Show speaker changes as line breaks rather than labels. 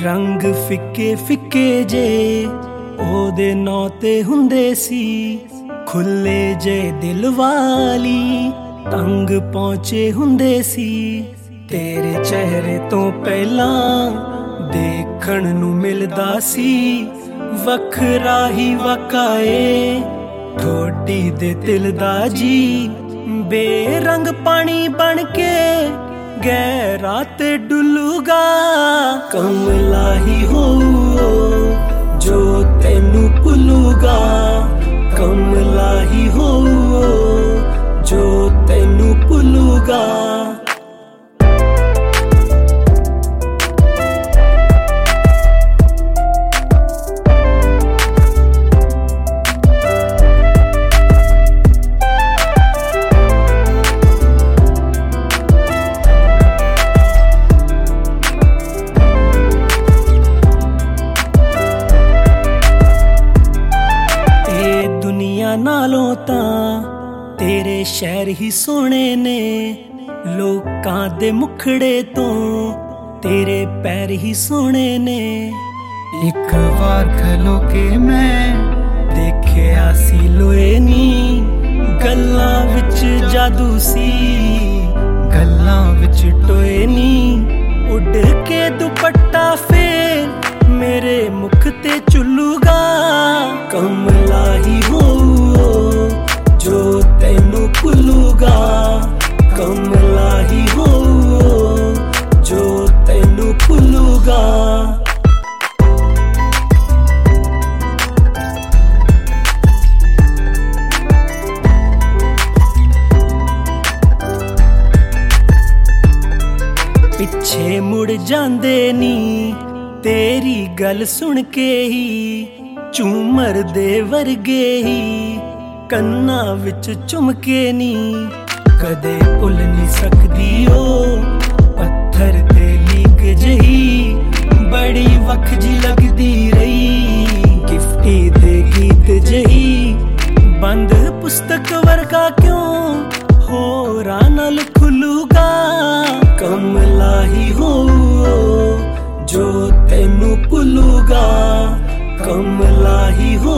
ਰੰਗ ਫਿੱਕੇ ਫਿੱਕੇ ਜੇ ਉਹਦੇ ਨਾਂ ਤੇ ਹੁੰਦੇ ਸੀ, ਖੁੱਲੇ ਜੇ ਦਿਲ ਵਾਲੀ ਤੰਗ ਪਹੁੰਚੇ ਹੁੰਦੇ ਸੀ। ਤੇਰੇ ਚਿਹਰੇ ਤੋਂ ਪਹਿਲਾਂ ਦੇਖਣ ਨੂੰ ਮਿਲਦਾ ਸੀ ਵੱਖਰਾ ਹੀ ਵਕਾਏ ਠੋਡੀ ਦੇ ਦਿਲ ਦਾ ਜੀ। ਬੇਰੰਗ ਪਾਣੀ ਬਣ ਕੇ ਗਹਿਰਾ ਤੇ ਡੁੱਲੂਗਾ, ਕਮਲਾ ਹੀ ਹੋਊ ਜੋ ਤੈਨੂੰ ਭੁੱਲੂਗਾ, ਕਮਲਾ ਹੀ ਹੋਊ ਜੋ ਤੈਨੂੰ ਭੁੱਲੂਗਾ। ਨਾਲੋਂ ਤਾਂ ਤੇਰੇ ਸ਼ਹਿਰ ਹੀ ਸੋਹਣੇ ਨੇ, ਲੋਕਾਂ ਦੇ ਮੁਖੜੇ ਤੋਂ ਤੇਰੇ ਪੈਰ ਹੀ ਸੋਹਣੇ ਨੇ। ਇੱਕ ਵਾਰ ਖਲੋ ਕੇ ਮੈਂ ਦੇਖਿਆ ਸੀ ਲੋਏ ਨੀ, ਗੱਲਾਂ ਵਿੱਚ ਜਾਦੂ ਸੀ ਗੱਲਾਂ ਵਿੱਚ ਟੋਏ ਨੀ। ਉੱਡ ਕੇ ਦੁਪੱਟਾ ਫੇਰ ਮੇਰੇ ਮੁਖ ਤੇ ਝੁੱਲੂਗਾ, ਕਮਲਾ ਹੀ ਹੋਊ ਜੋ ਤੈਨੂੰ ਭੁੱਲੂਗਾ, ਕਮਲਾ ਹੀ ਹੋਊ ਜੋ ਤੈਨੂੰ ਭੁੱਲੂਗਾ। ਪਿੱਛੇ ਮੁੜ ਜਾਂਦੇ ਨੀ ਤੇਰੀ ਗੱਲ ਸੁਣ ਕੇ ਹੀ, ਝੂਮਰ ਦੇ ਵਰਗੇ ਹੀ ਕੰਨਾਂ ਵਿੱਚ ਚੁਮਕੇ ਨੀ। ਕਦੇ ਭੁੱਲ ਨਹੀਂ ਸਕਦੀ ਉਹ ਪੱਥਰ ਤੇ ਲੀਕ ਜਹੀ, ਬੜੀ ਵੱਖ ਜੀ ਲੱਗਦੀ ਰਹੀ ਗਿਫਟੀ ਦੇ ਗੀਤ ਜਹੀ। ਬੰਦ ਪੁਸਤਕ ਵਰਗਾ ਕਿਉਂ ਹੋਰਾਂ ਨਾਲ ਖੁੱਲੂਗਾ, ਕਮਲਾ ਹੀ ਹੋਊ ਜੋ ਤੈਨੂੰ ਭੁੱਲੂਗਾ, ਕਮਲਾ ਹੀ ਹੋ